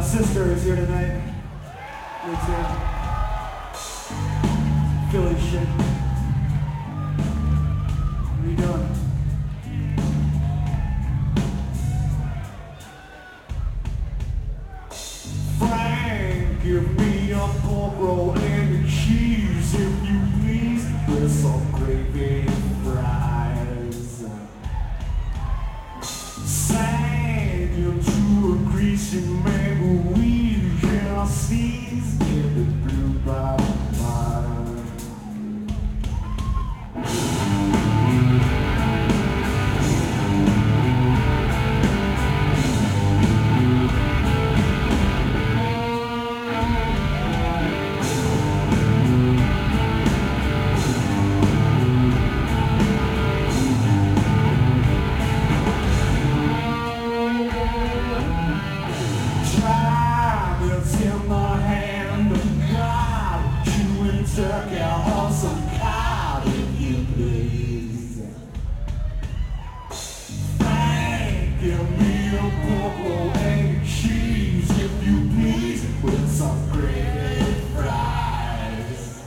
sister is here tonight. Lives here. Philly shit. What are you doing? Frank, give me a pork roll and a cheese, if you please, with some gravy and fries. Sang into a greasy mango weed, can I sneeze in the blue bottom line? In the hand of God, chewing turkey on some cod, if you please. Thank you, me a pork roll and cheese, if you please, with some gravy and fries.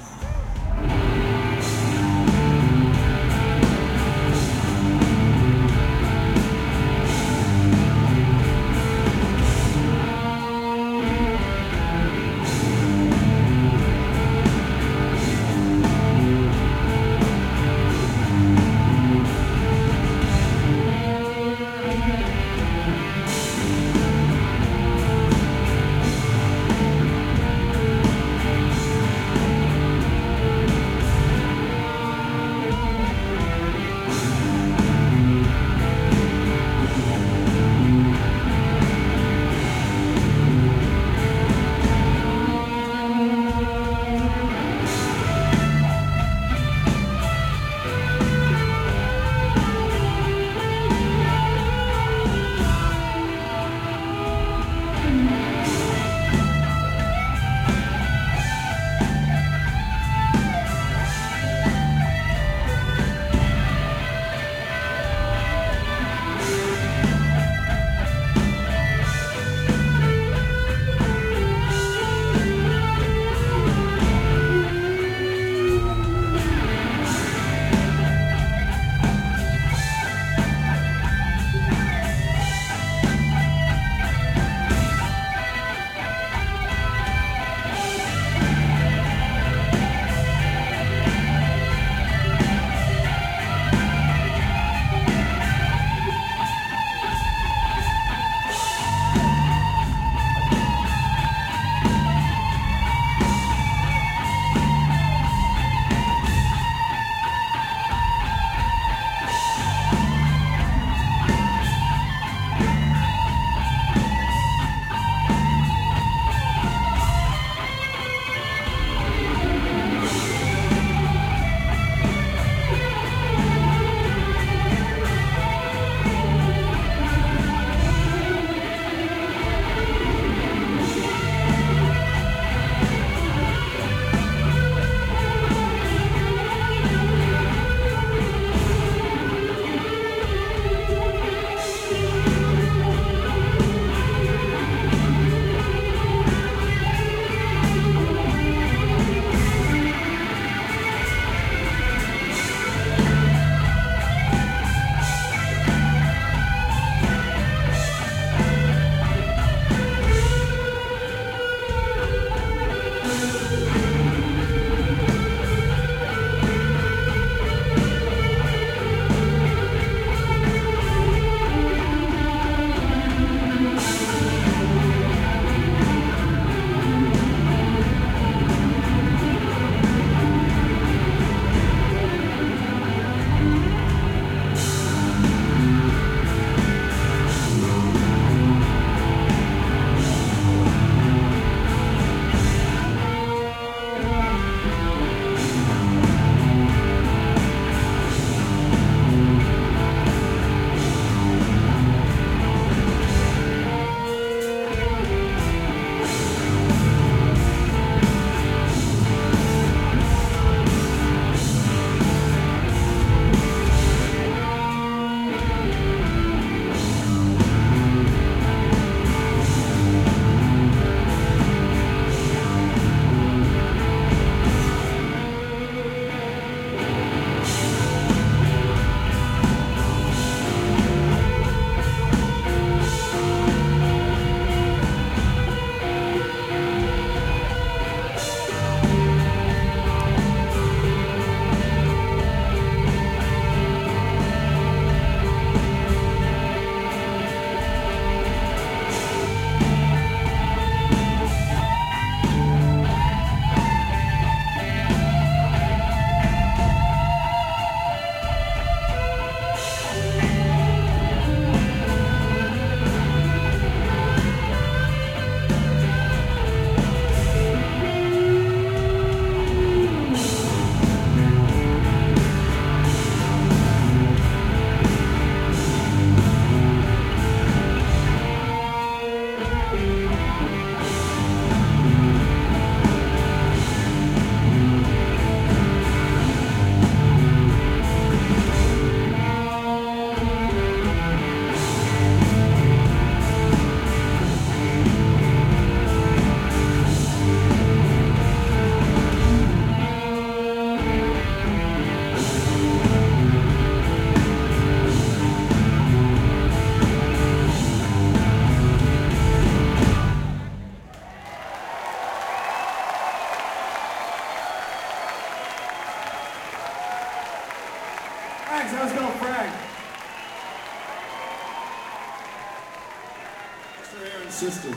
Aaron's sister.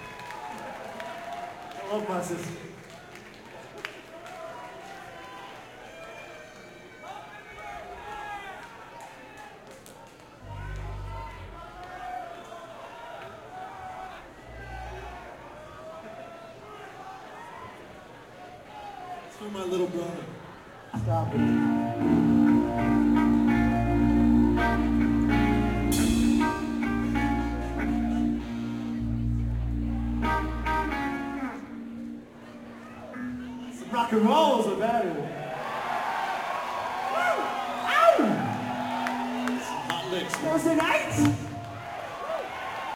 I love my sister. It's for my little brother. Stop it. Rock and roll is about it. Ow! Some hot licks. Thursday night.